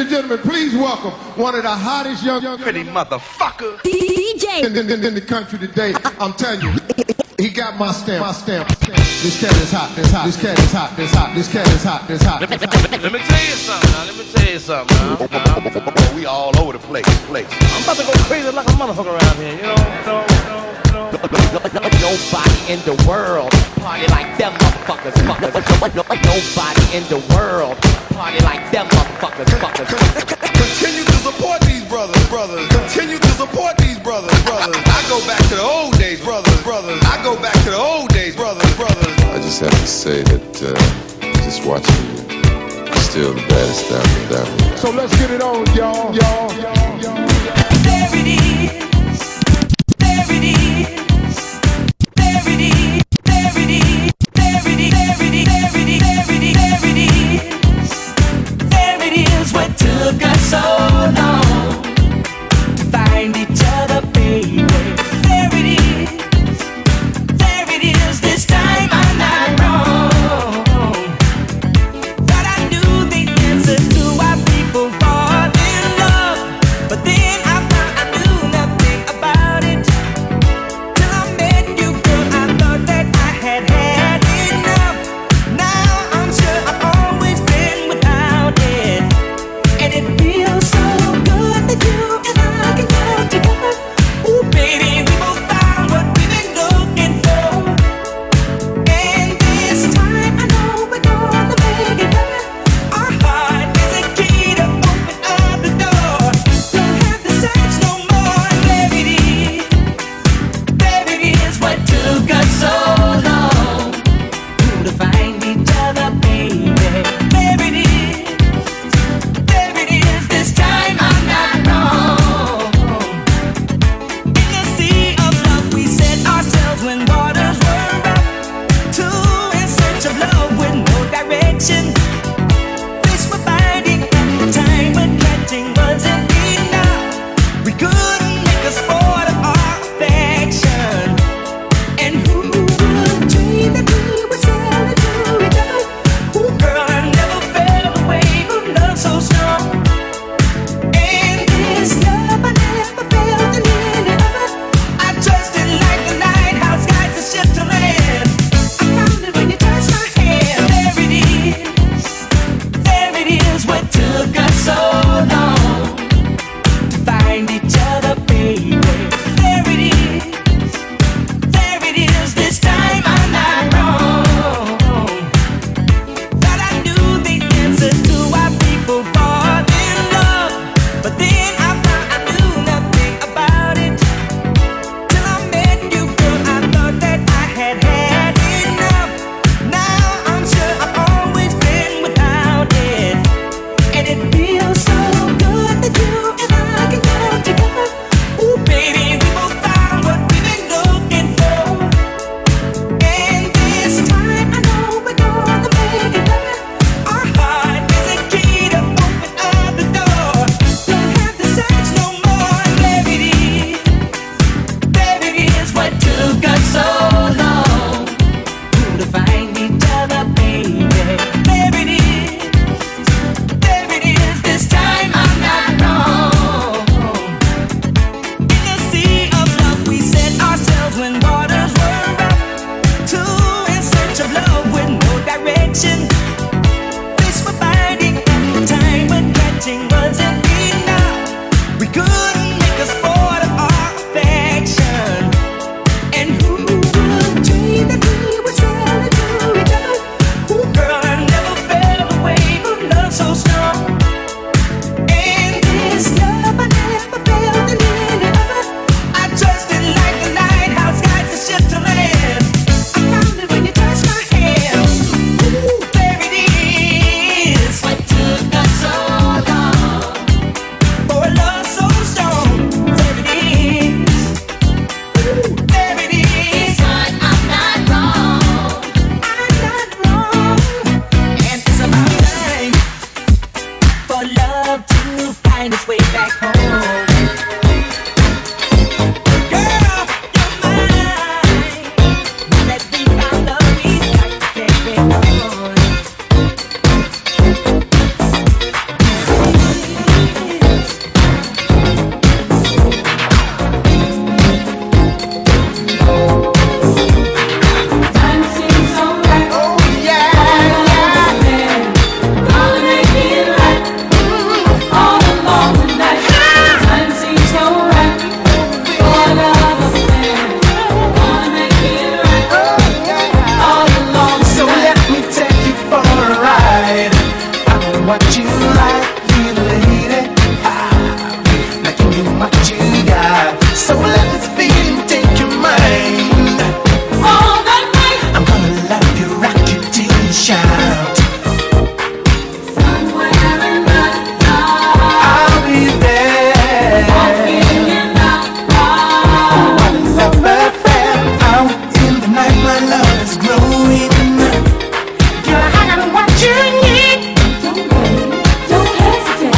and gentlemen, please welcome one of the hottest young pretty motherfucker DJ in the country today. I'm telling you, he got my stamp. This cat is hot. This cat is hot. This cat is hot. Let me tell you something now. We all over the place. I'm about to go crazy like a motherfucker around here, you know. Nobody in the world party like them motherfuckers. Nobody in the world party like them motherfuckers. Continue to support these brothers. Continue to support these brothers. I go back to the old days, brothers. I go back to the old days, brothers. I just have to say that just watching you, still the baddest ever. So let's get it on, y'all. There it is. What took us so long to find each other, baby? There it is, this time I'm not wrong. But I knew the answer to why people fall in love. But then I found I knew nothing about it. Till I met you, girl, I thought that I had enough. Now I'm sure I've always been without it. And it feels so good that you and I can come together. Ooh, baby, we both found what we've been looking for. And this time I know we're gonna make it right. Our heart is a key to open up the door. Don't have to search no more. There it is, what took us so long to find each other, baby. There it is, this time I'm not wrong. In the sea of love we set ourselves when waters were rough. Two in search of love with no direction. Fish were biting at the time, but catching wasn't enough. We couldn't make a sport of our affection. And who would dream that we would sail into each other? Ooh, girl, I never felt away from love so strong. And this love I never felt in any other. I trusted like the lighthouse guides the ship to land. I found it when you touched my hand. There it is, what took us so long to find each other, baby. There it is, this time I'm not wrong. But I knew the answer to why people fall in love. But then I found I knew nothing about it. Till I met you, girl, I thought that I had enough. Now I'm sure I've always been without it. And it feels so good that you and I can come together. Ooh, baby, we both found what we've been looking for. And this time I know we're gonna make it right. Our heart is a key to open up the door. Don't have to search no more. There it is, what took us so long to find each other, baby. There it is, this time I'm not wrong. In the sea of love we set ourselves when waters were rough. Two in search of love with no direction. Fish were biting at the time, but catching wasn't enough. We couldn't make a sport of our affection. And who would dream that we would sail into each other? Ooh, girl, I never felt away from love so strong. And this love I never felt in any other. I trusted like the lighthouse guides the ship to land. I found it when you touched my hand. Ooh, there it is, what took us so long for a love so strong. There it is. Ooh, there it is. But I'm not wrong. I'm not wrong. And it's about time for love to find its way back home. Girl, you're mine. Let's be our love, we've got to carry on. like me, lady. Now give me what you got. So let this feeling take your mind. All that night, I'm gonna love you, rock you till you shout. Somewhere in the dark, I'll be there. Walking in the dark. What a love affair. Out in the night, my love is growing. Girl, I got what you need. Don't wait, don't hesitate.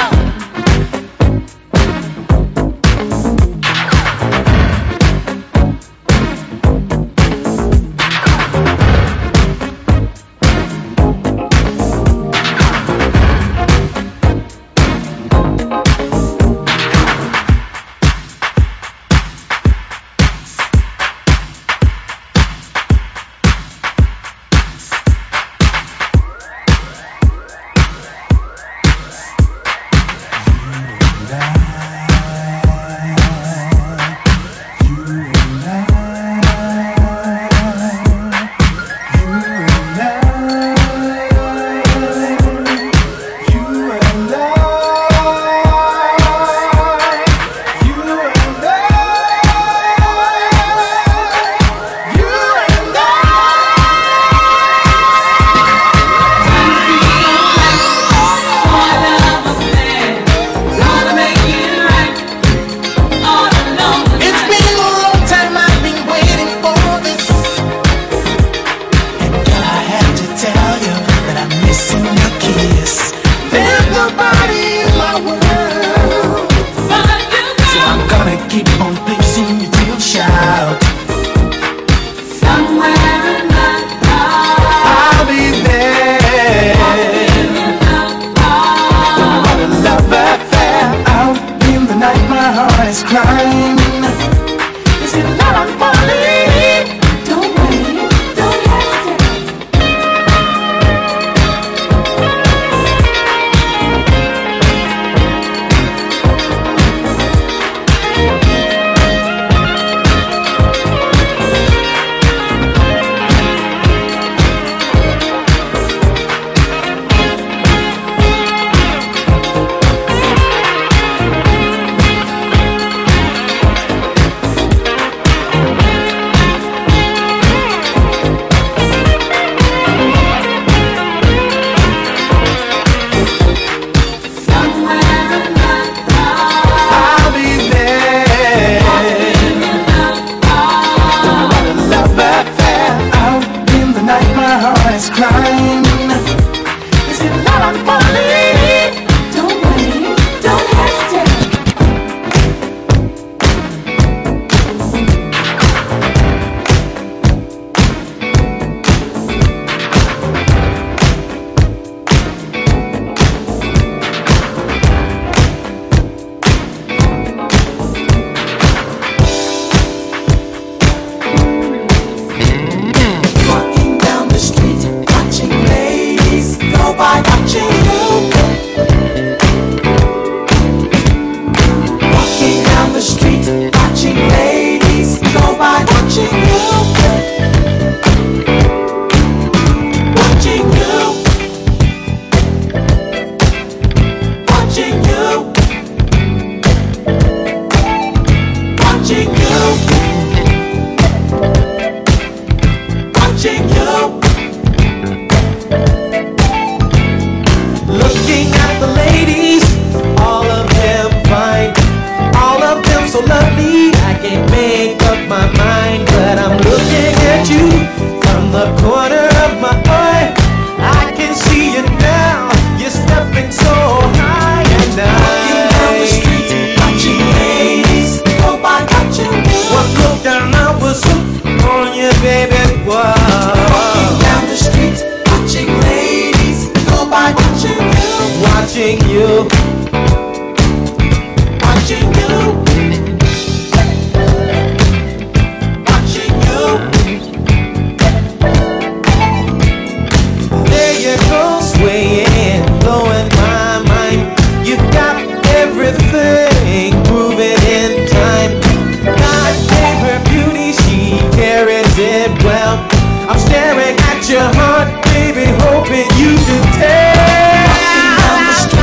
I'm staring at your heart, baby, hoping you can tell.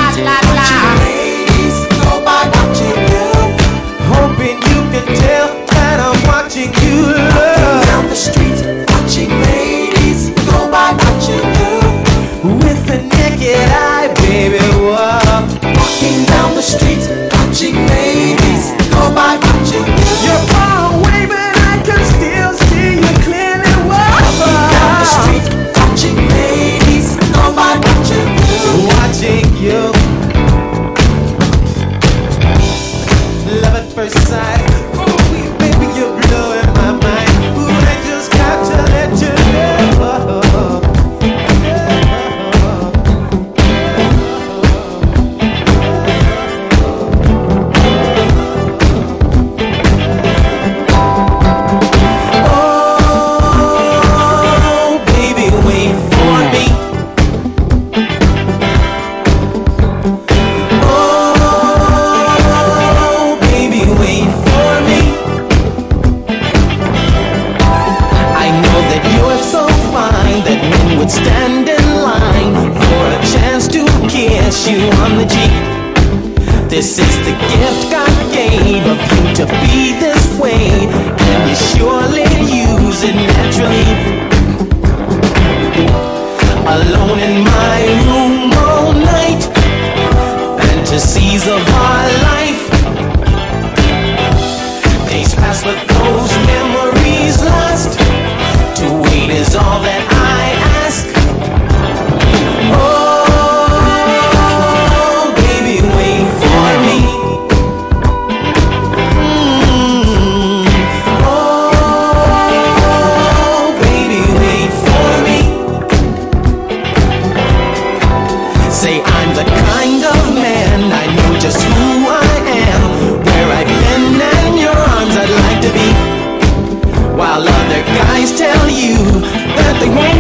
first sight. Ooh, baby, you're blowing my mind. Ooh, I just got to let you know. Stand in line for a chance to kiss you on the cheek. This is the gift God gave of you to be this way, and you surely use it naturally. Alone in my room all night, fantasies of our life. Days pass with those memories lost. To wait is all that I ask. Oh, baby, wait for me. Oh, baby, wait for me. Say I'm the kind of man, I know just who I am, where I've been and your arms I'd like to be. While other guys tell you that they won't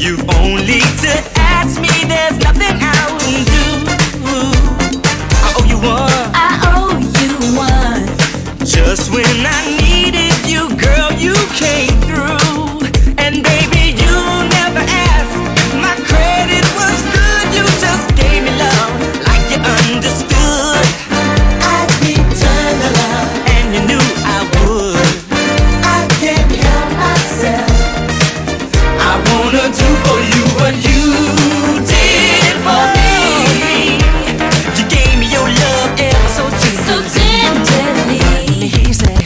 You've only to ask me, there's nothing I wouldn't do. I owe you one. I owe you one. Just when I needed you, girl, you came through. And baby, you never asked. My credit was good, you just gave me love like you understood. I'd return the love, and you knew I would. I can't help myself. I wanna do for you what you did for me. You gave me your love ever so tenderly. He said,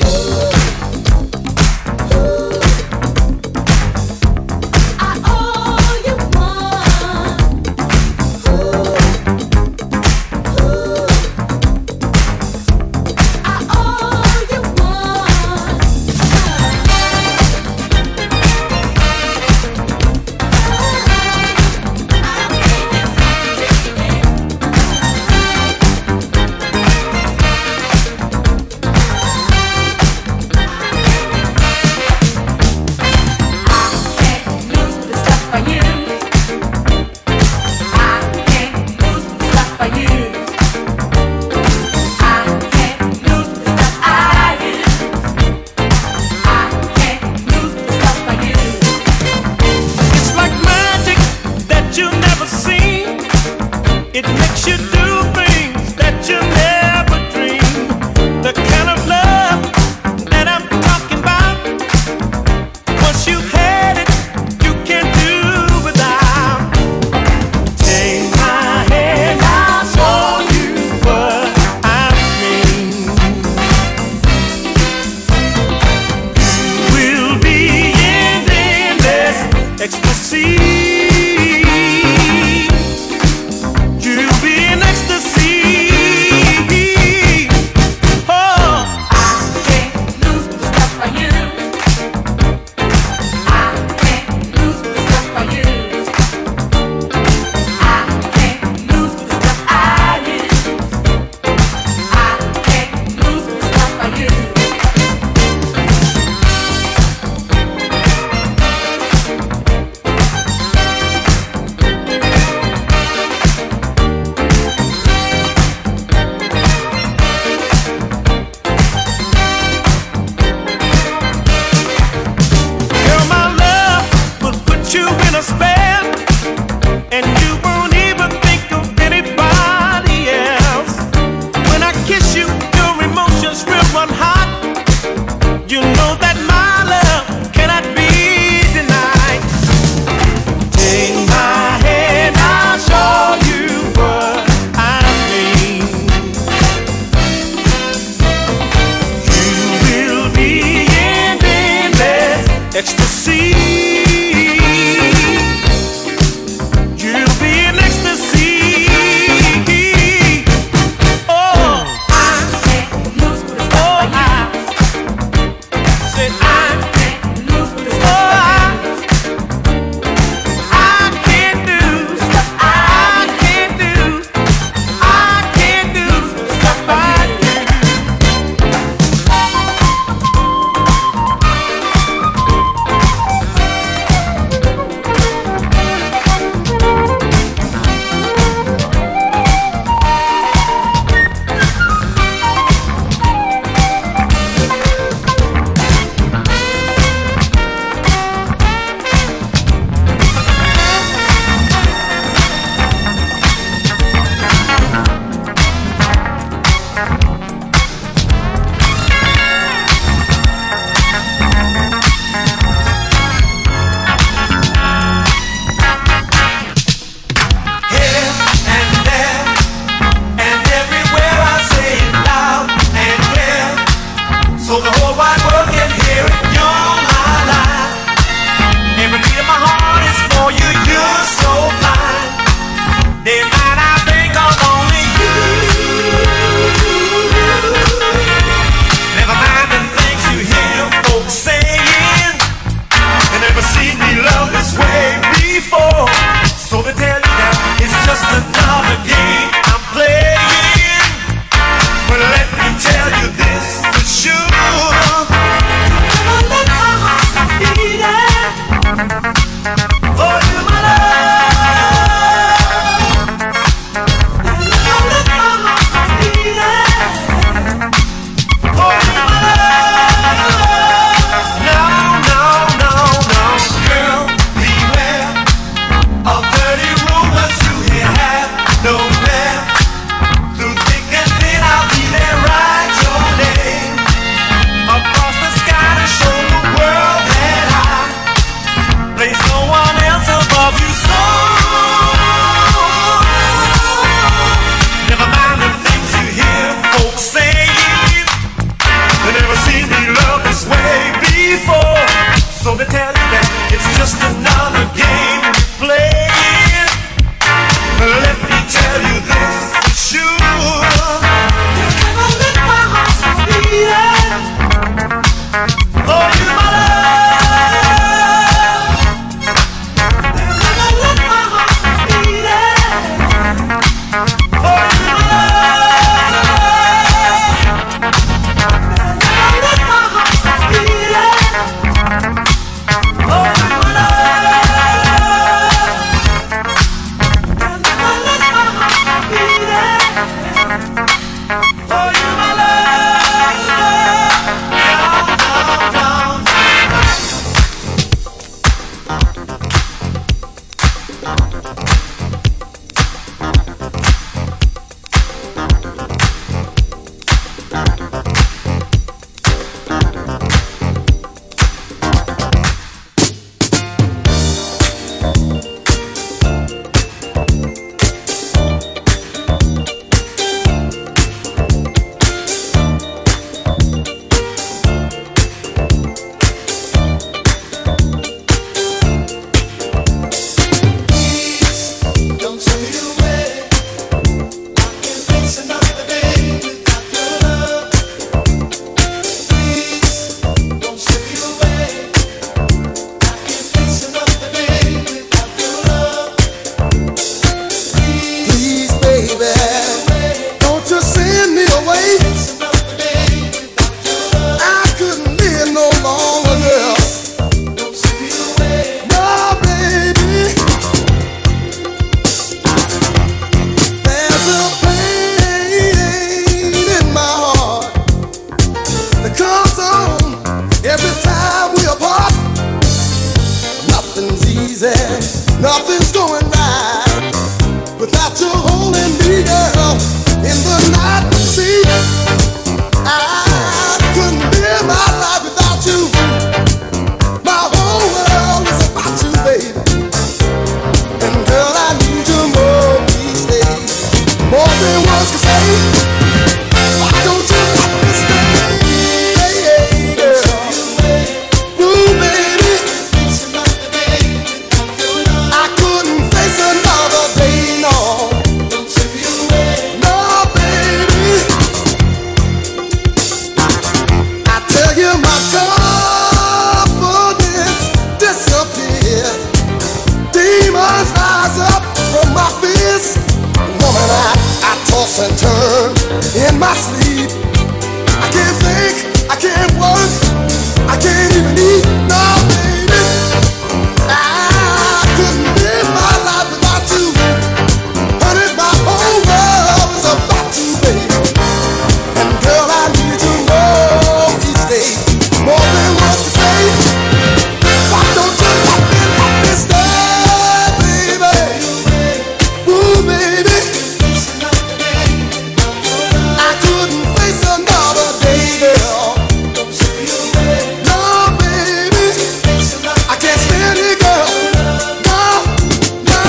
I owe you one. I owe you one. easy. Nothing's going right without you holding me, girl, in the night. See, I couldn't live my life without you. My whole world is about you, baby. And girl, I need you more these days, more than words can say. Why don't you let me stay, girl? Ooh, baby, I couldn't face another day, no. No, baby, I tell you my confidence disappears. Demons rise up from my fist. Woman, I toss and turn in my sleep. I can't think, I can't work, I can't even eat. No, baby, I couldn't live my life without you. Honey, my whole world is about you, baby. And girl, I need you more each day, more than words to say. Why don't you let me stay, baby? Ooh, baby, I couldn't face another day, girl. No, baby, I can't stand it, girl. No, no.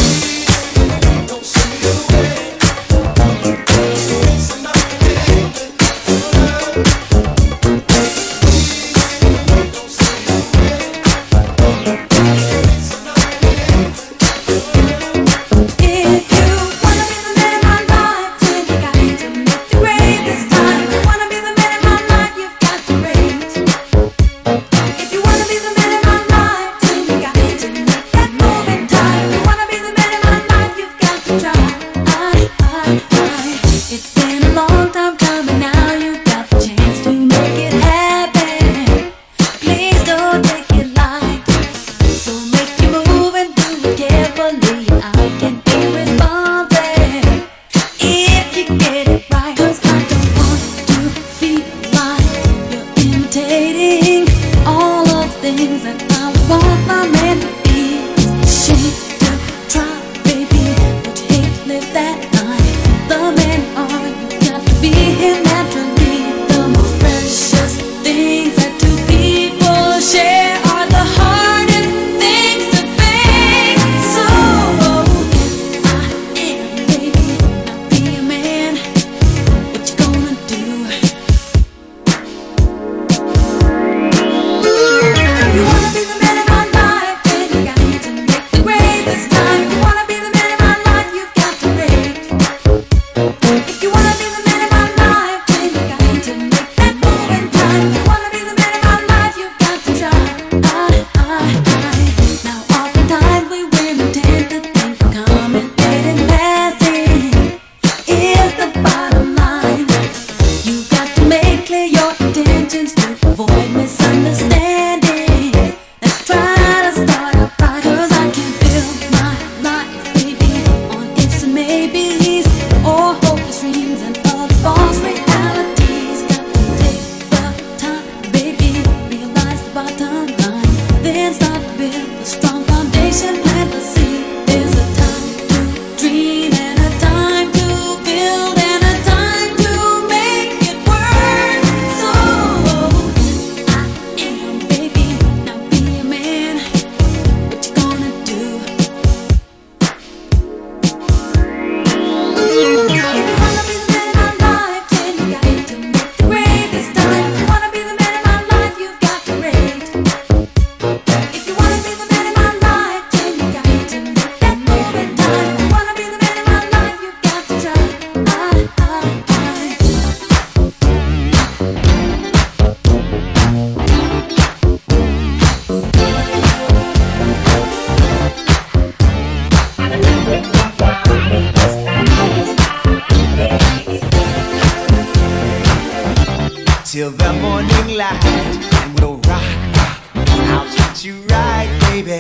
If you wanna be the man in my life, then you got to make the grade this time. If you wanna be the man in my life, you've got to rate. If you wanna be the man in my life, then you got to make that move in time. If you wanna be the man in my life, you've got to try. It's been a long time coming now. You've got the chance to make it happen. Please don't take it light. So make you move and do it carefully. I can be responsive if you get it right. 'Cause I don't want to feel like you're imitating all of the things that I want my man to be. It's a shame to try, baby, but you hate to live that night. The man are you got to be him naturally. The most precious things that two people share are the hardest things to fake. So I am, baby, now be a man. What you gonna do? If you wanna be the man in my life, then you got to make the grade this time. If you wanna be the man in my life, you've got to rate. If you wanna be the man in my life, then you got to make that move in time. If you wanna be the man in my life, you've got to try. Now oftentimes we women tend to think the common fate in passing is the bottom line. You've got to make clear your intentions to avoid misunderstanding. Let's try to start up right. 'Cause I can build my life, baby, on ifs and maybes, or hopeless dreams and other false realities. Got to take the time, baby, realize the bottom line, then start to build a strong foundation. Plant the seed. There's a time to dream and a time to build and a time to make it work. So I am, baby, now be a man. What you gonna do? If you wanna be the man in my life, then you got to make the grade this time. If you wanna be the man in my life, you've got to rate. If you wanna be the man in my life, then you got to make that move in time. If you wanna be the man in my life, you've got to try. Till the morning light, and we'll rock. I'll treat you right, baby.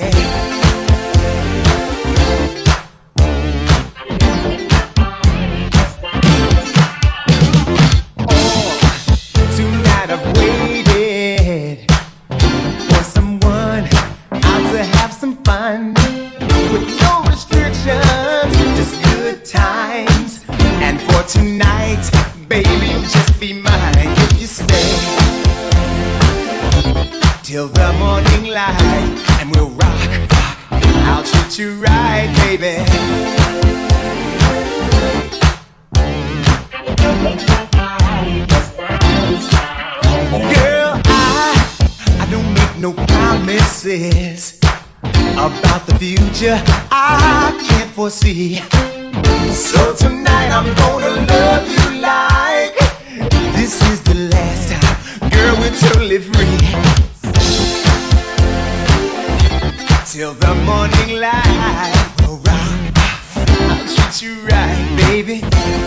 Tonight I've waited for someone out to have some fun. fun with no restrictions, just good times. And for tonight, baby, just be mine if you stay till the morning light, and we'll rock, rock. I'll treat you right, baby. Girl, I don't make no promises about the future I can't foresee. So tonight I'm gonna love you like this is the last time. Girl, we're totally free till the morning light. We'll rock, I'll treat you right, baby.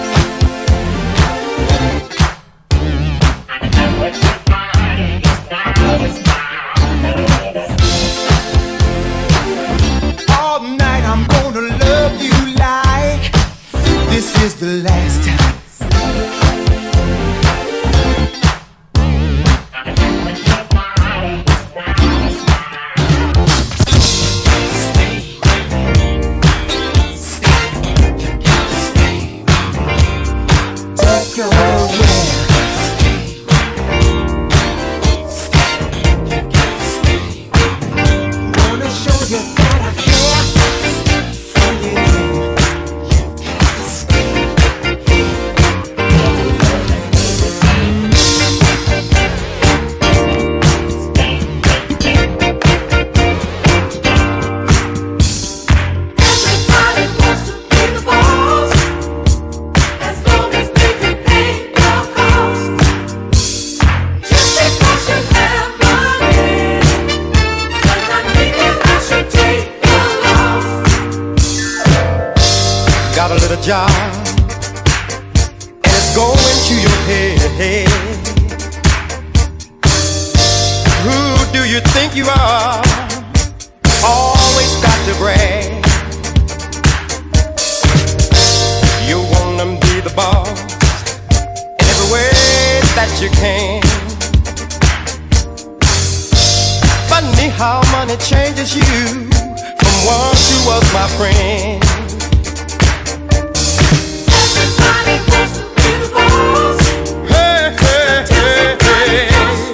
All night I'm gonna love you like this is the last time. Job, and it's going to your head. Who do you think you are? Always got to brag. You wanna be the boss in every way that you can. Funny how money changes you from one who was my friend. Hey, hey, hey, hey.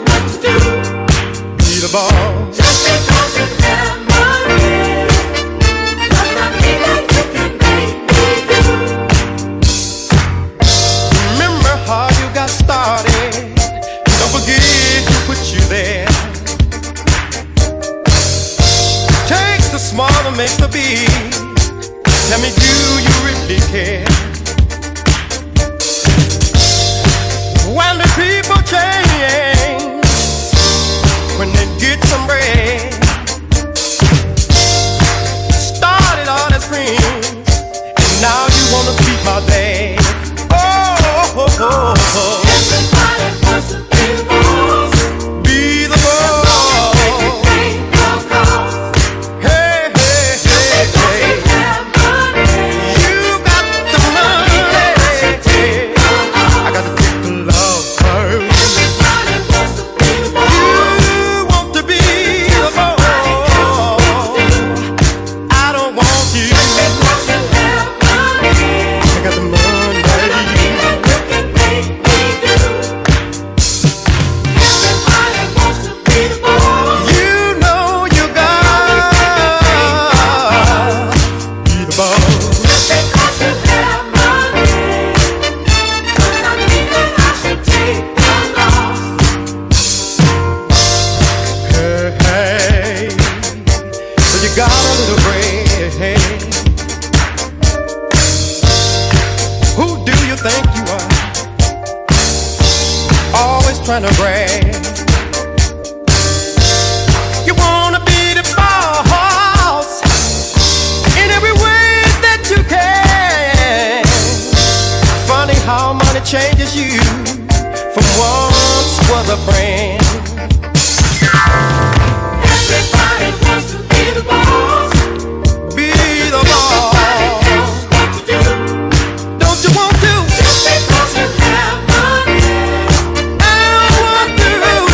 Be the boss. Just because you have money does not mean that you can make me do. Remember how you got started. Don't forget who put you there. Take the small to make the big. Tell me, do you really care? When the people change, when they get some bread, started all as friends, and now you wanna beat my dad. Oh, oh, oh, oh. Everybody wants to be the boss. Be the boss. Hey, hey, hey, hey. You got the money. I got the trying to brag. You wanna be the boss in every way that you can. Funny how money changes you from once was a friend. Everybody wants to be the boss. Be the boss. Everybody knows what to do. Don't you want to? Just because you have money. I want to.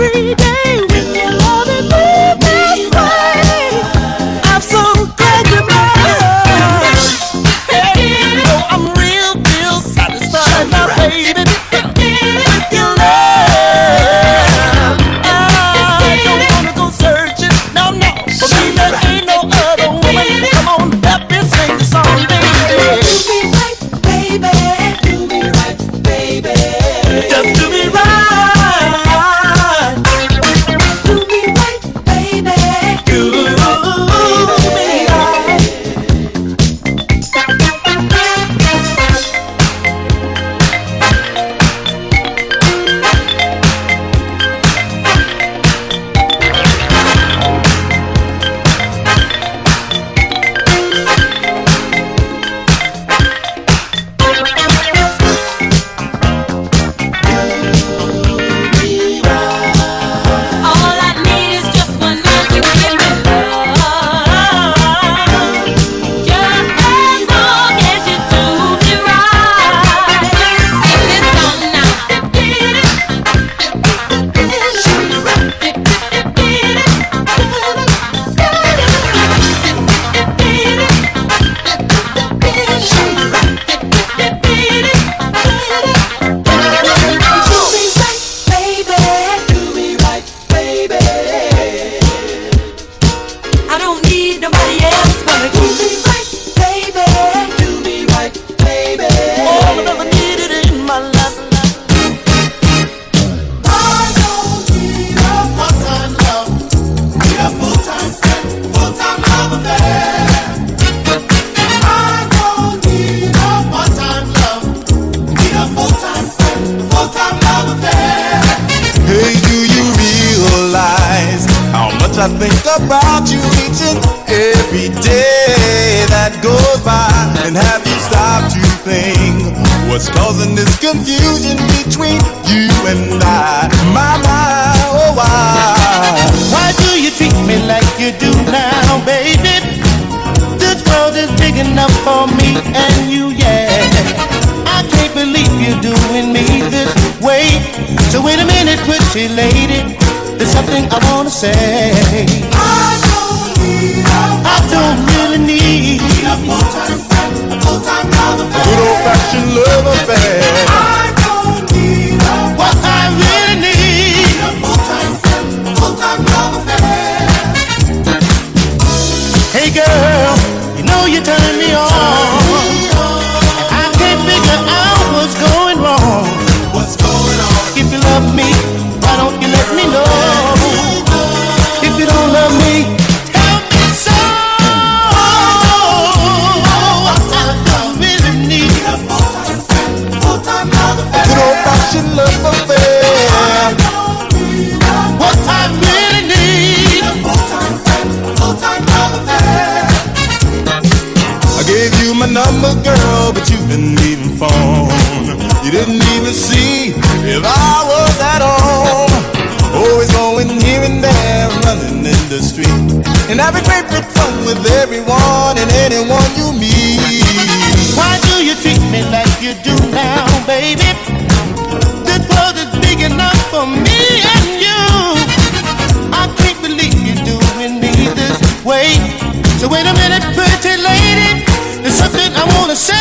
every day when you're loving me this way. I'm so glad you're mine. Hey, you know I'm real satisfied now, baby, with your love. I don't wanna go searching, no, for me there ain't no other woman. Come on, help me sing the song, baby. Do me right, baby. Just do me right. Do me right, baby. Do me right. All I need is just one man to give me love. Just as long as you do me right. Sing this song now. I don't need nobody else but you. Do me right, baby. Do me right, baby. All I've ever needed in my life. I don't need a part-time love. Need a full-time friend, full-time love affair. I don't need a part-time love. Need a full-time friend, full-time love affair. Hey, do you realize how much I think about you each and every day that goes by? And have you stopped to think what's causing this confusion between you and I? My, oh, why? Why do you treat me like you do now, baby? This world is big enough for me and you, yeah. I can't believe you're doing me this way. So wait a minute, pretty lady, there's something I wanna say. I don't really need a full-time friend, a full-time love affair. Good old-fashioned love affair. I don't need what I really need. a full-time friend, a full-time love affair. Hey girl, you know you turn me on. I can't figure out what's going wrong. What's going on? If you love me, why don't you let me know? If you don't love me, tell me so. I don't really need a full-time friend, full-time love affair. Good old-fashioned love affair. what I really need. A full-time friend, a full-time love affair. I gave you my number, girl, but you've been leaving phone. You didn't even see if I was at home. Always going here and there, running in the street, and having great big fun with everyone and anyone you meet. Why do you treat me like you do now, baby? This world is big enough for me and you. I can't believe you're doing me this way. So wait a minute, pretty lady, there's something I wanna say.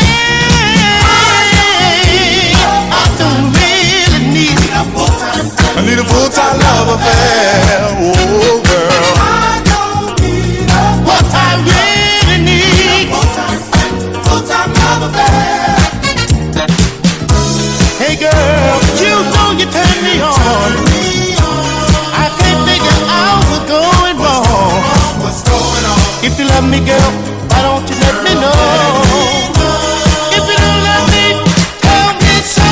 I don't really need a full-time friend. I need a full-time love affair. Oh, girl. I don't need what I really need. a full-time friend, full-time love affair. Hey girl, you know you turn me on. I can't figure out what's going wrong. What's going on? If you love me, girl, why don't you let me know? If you don't love me, tell me so.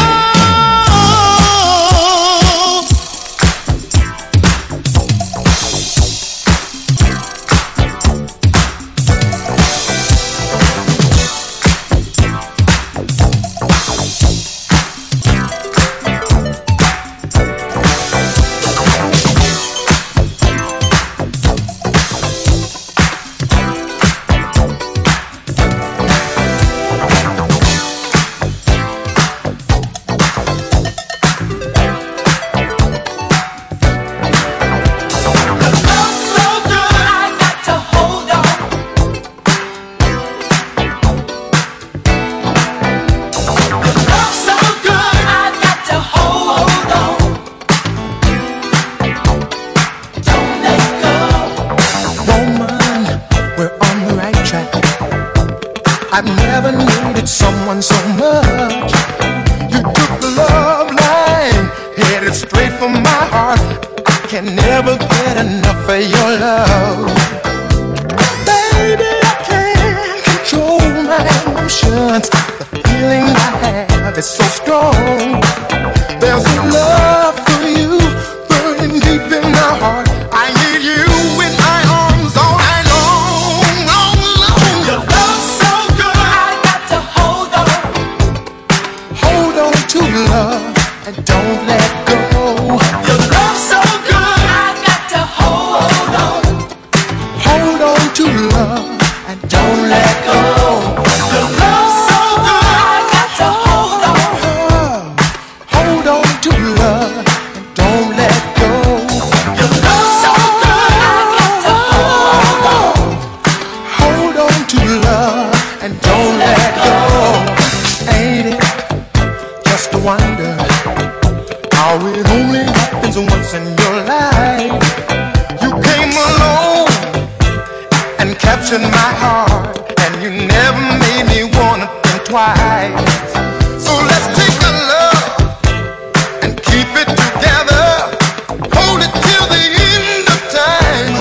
I've never needed someone so much. You took the love line, headed straight for my heart. I can never get enough of your love. Baby, I can't control my emotions. The feeling I have is so strong. There's a love for you burning deep in my heart. I need you in my arms all night long, long, long. Your love's so good, I got to hold on. Hold on to love and don't let go. Your love's so good, I got to hold on. Hold on to love and don't let go. Your love's so good, I got to hold on. Hold on to love and don't let go. Your love's so good, I got to hold on. Hold on to love and don't let go. Ain't it just a wonder how it only happens once in your life? You came along and captured my heart, and you never made me wanna think twice. So let's take the love and keep it together. Hold it till the end of time.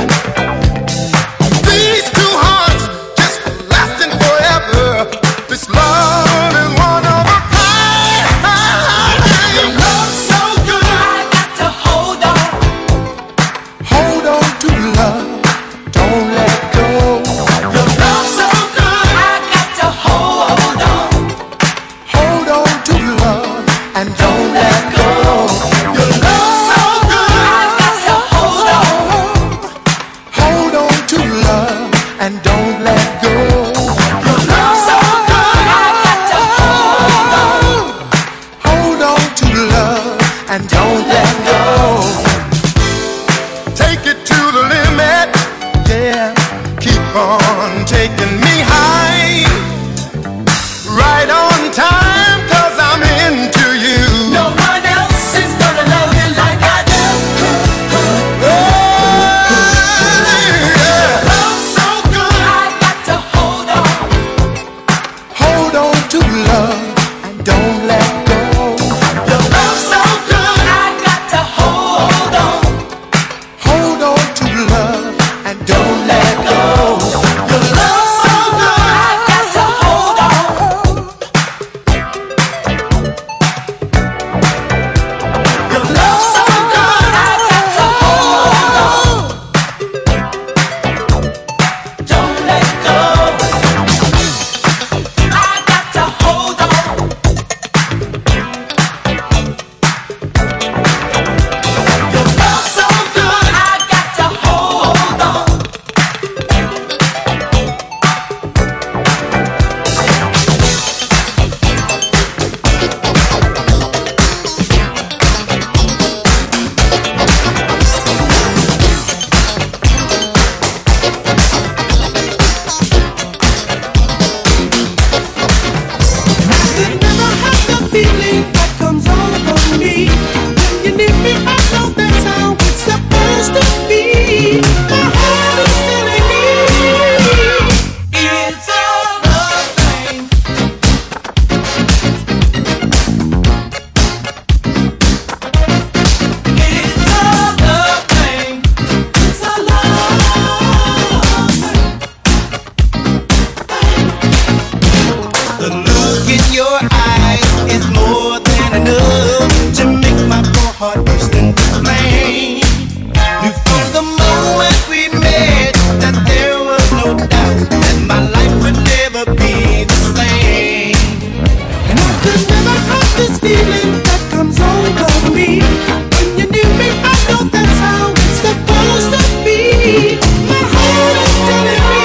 These two hearts just lasting forever. This love is one of a kind. Your love's so good, I got to hold on. Hold on to love, don't let go. Your love's so good, I got to hold on. Hold on to love and don't let go. Your love's so good, I got to hold on. Hold on to love and don't let go. Your love's so good, I got to hold on. Hold on to love and don't let go. Take it to the limit, yeah. Keep on taking me high. Right on time, 'cause I'm into you. No one else is gonna love you like I do. Yeah. Love's so good, I got to hold on. Hold on to love and don't let go. Your love's so good, I got to hold on. Hold on to love and don't let go. Your love's so good, I got to hold on. Your love's so good, I got to hold on. Don't let go. I got to hold on. Your love's so good, I got to hold on. The look in your eyes is more than enough to make my poor heart burst into flame. Knew from the moment we met that there was no doubt that my life would never be the same. And I could never have this feeling that comes over me. When you need me, I know that's how it's supposed to be. My heart is telling me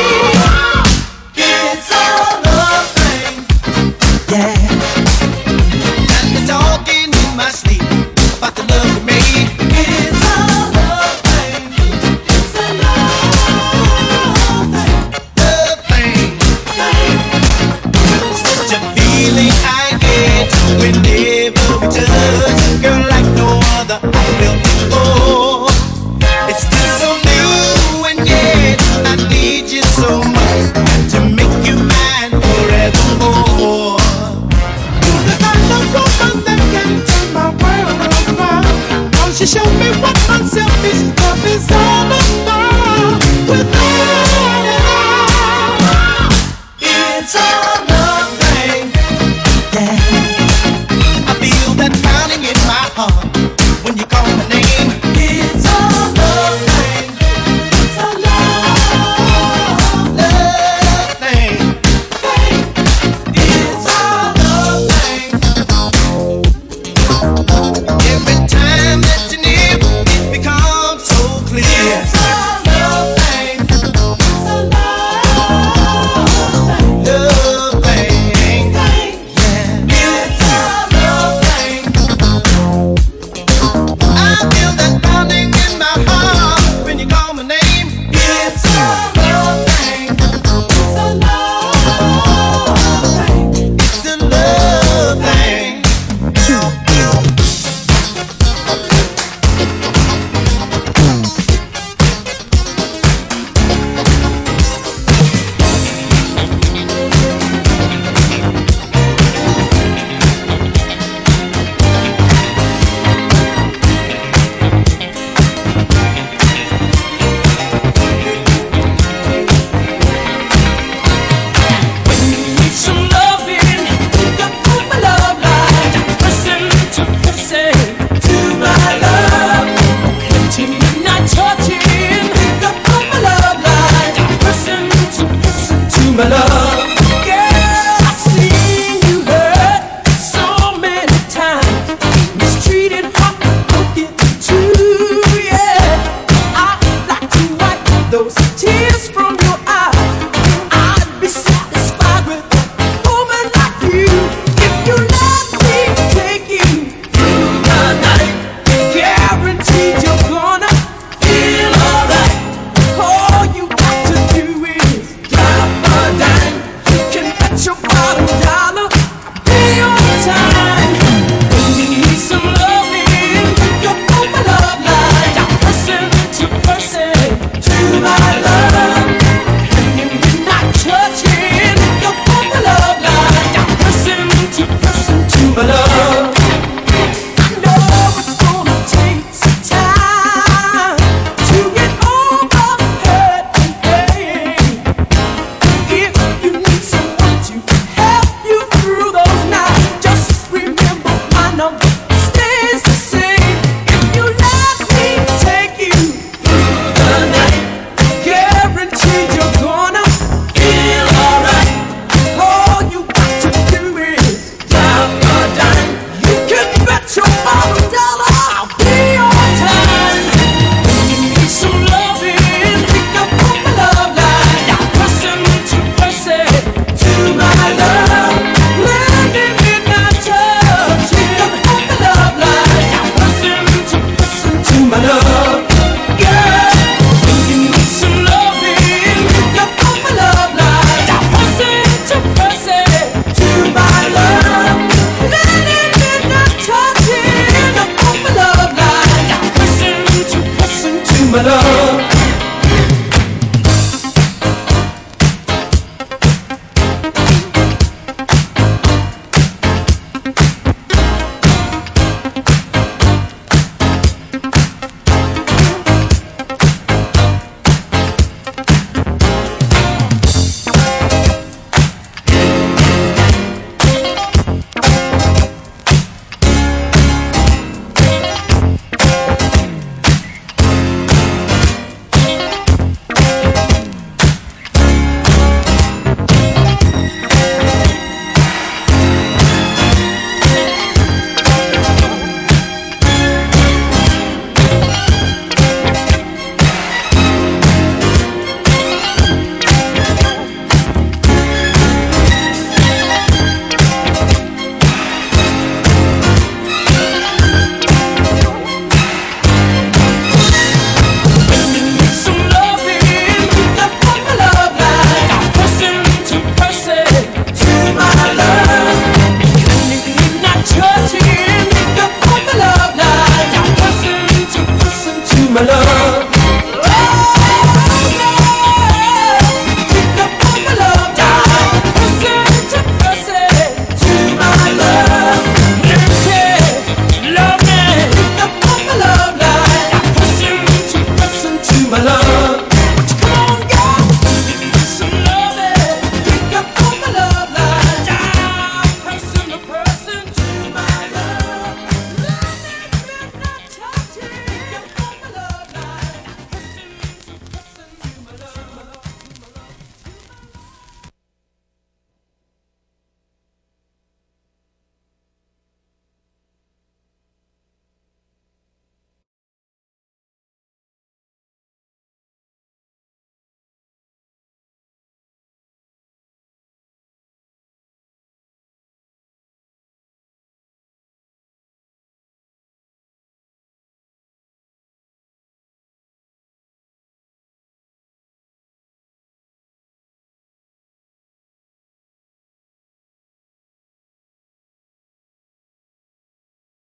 it's all the thing. Yeah. And the talking in my sleep about the love we made. It's all the thing. It's a love thing. Such a feeling I get whenever we touch. Girl, like no other I felt before. It's still so new and yet I need you so much to make you mine. what unselfish love is all about. Without it all, it's a love thing. Yeah, I feel that pounding in my heart when you call my name. It's a love thing. It's a love thing. It's a love thing. Every time that you're near, it becomes so clear. It's a love thing. It's a love thing. Yeah. It's a love thing. I feel that pounding in my heart when you call my name. It's a love thing. It's a love thing. It's a love thing. Some loving, you put my love light, person to person, to my love. Hitting midnight touching, you put my love light, person to person, to my love. Girl, I've seen you hurt so many times, mistreated, heartbroken too, yeah. I'd like to wipe those tears from your eyes. I'd be satisfied with a woman like you. If you let me take you through the night, guaranteed you're gonna feel alright. All you got to do is drop a dime. You can bet your bottom dollar I'll be on time. When you need some loving, you put my love light, person to person, to my love. Not touching, you put my love light, person to person, to my love. I know it's gonna take some time to get over hurt and pain. If you need someone to help you through those nights, just remember my number stays the same. If you let me take you through the night, guaranteed you're gonna feel alright. All you got to do is drop a dime. You can bet your bottom dollar I'll be on time. When you need some loving, pick up on my love light, person to person, to my love. Landing midnight touch, pick up on my love light, person to person, to my love. Yeah. When you need some loving, pick up on my love light, person to person, to my love. Landing midnight touch, pick up on my love light, person to person, to my love.